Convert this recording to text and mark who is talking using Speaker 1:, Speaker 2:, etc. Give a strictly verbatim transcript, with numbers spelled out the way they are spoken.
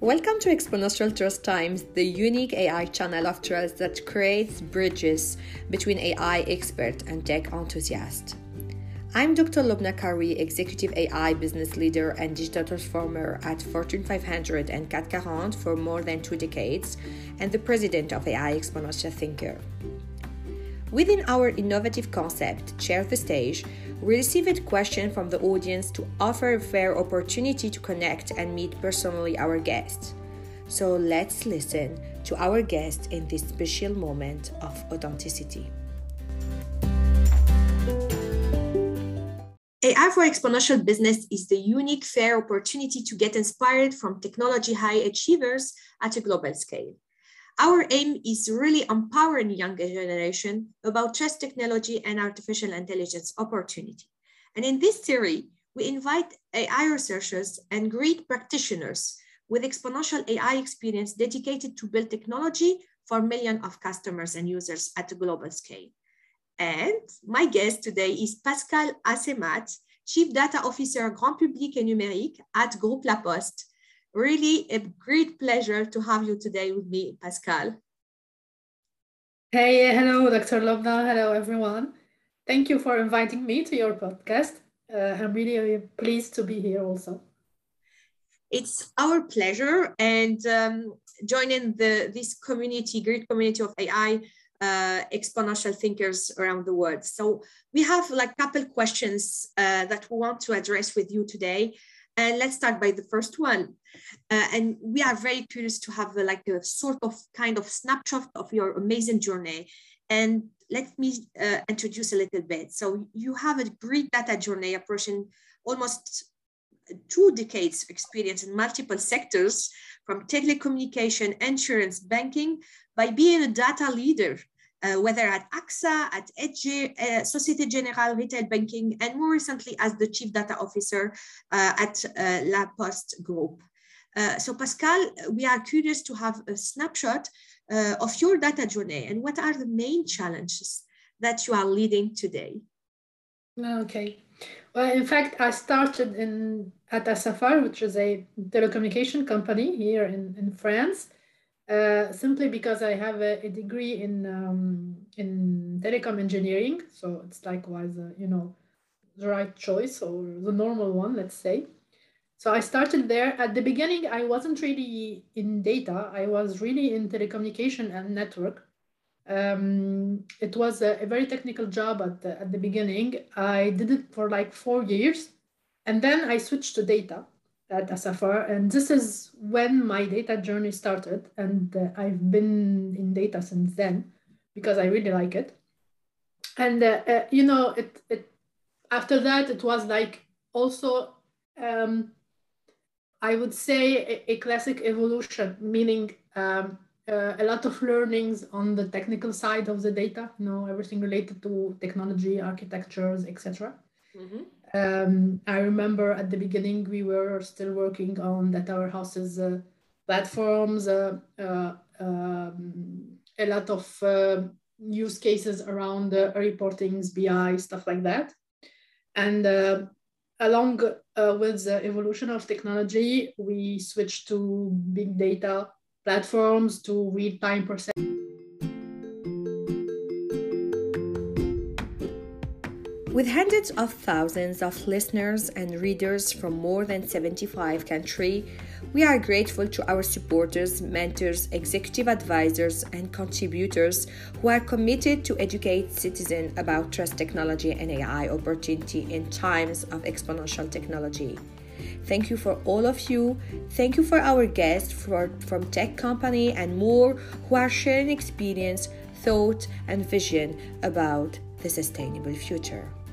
Speaker 1: Welcome to Exponential Trust Times, the unique A I channel of trust that creates bridges between A I expert and tech enthusiast. I'm Doctor Lubna Karoui, Executive A I Business Leader and Digital Transformer at Fortune five hundred and C A C forty for more than two decades, and the President of A I Exponential Thinker. Within our innovative concept, Share the Stage, we received a question from the audience to offer a fair opportunity to connect and meet personally our guests. So let's listen to our guest in this special moment of authenticity. A I for Exponential Business is the unique, fair opportunity to get inspired from technology high achievers at a global scale. Our aim is really empowering younger generation about trust technology and artificial intelligence opportunity. And in this series, we invite A I researchers and great practitioners with exponential A I experience dedicated to build technology for millions of customers and users at a global scale. And my guest today is Pascal Assemat, Chief Data Officer Grand Public et Numérique at Groupe La Poste. Really a great pleasure to have you today with me, Pascal.
Speaker 2: Hey, hello, Doctor Lubna. Hello, everyone. Thank you for inviting me to your podcast. Uh, I'm really pleased to be here also.
Speaker 1: It's our pleasure, and um, joining the this community, great community of A I uh, exponential thinkers around the world. So we have like a couple questions uh, that we want to address with you today. And let's start by the first one. Uh, and we are very curious to have a, like a sort of kind of snapshot of your amazing journey. And let me uh, introduce a little bit. So you have a great data journey approaching almost two decades experience in multiple sectors, from telecommunication, insurance, banking, by being a data leader. Uh, whether at A X A, at Edge, uh, Société Générale Retail Banking, and more recently as the Chief Data Officer uh, at uh, La Poste Group. Uh, so Pascal, we are curious to have a snapshot uh, of your data journey and what are the main challenges that you are leading today?
Speaker 2: Okay. Well, in fact, I started in at S F R, which is a telecommunication company here in, in France. Uh, simply because I have a, a degree in um, in telecom engineering, so it's likewise, uh, you know, the right choice or the normal one, let's say. So I started there. At the beginning, I wasn't really in data. I was really in telecommunication and network. Um, it was a, a very technical job at the, at the beginning. I did it for like four years, and then I switched to data at S F R, and this is when my data journey started, and uh, I've been in data since then because I really like it. And uh, uh, you know, it it after that it was like also um, I would say a, a classic evolution, meaning um, uh, a lot of learnings on the technical side of the data, you know, everything related to technology, architectures, et cetera. Mm-hmm. Um, I remember at the beginning we were still working on data warehouses, uh, platforms, uh, uh, um, a lot of uh, use cases around uh, reportings, B I, stuff like that. And uh, along uh, with the evolution of technology, we switched to big data platforms, to real-time perception.
Speaker 1: With hundreds of thousands of listeners and readers from more than seventy-five countries, we are grateful to our supporters, mentors, executive advisors, and contributors who are committed to educate citizens about trust technology and A I opportunity in times of exponential technology. Thank you for all of you. Thank you for our guests for, from tech company and more who are sharing experience, thought, and vision about the sustainable future.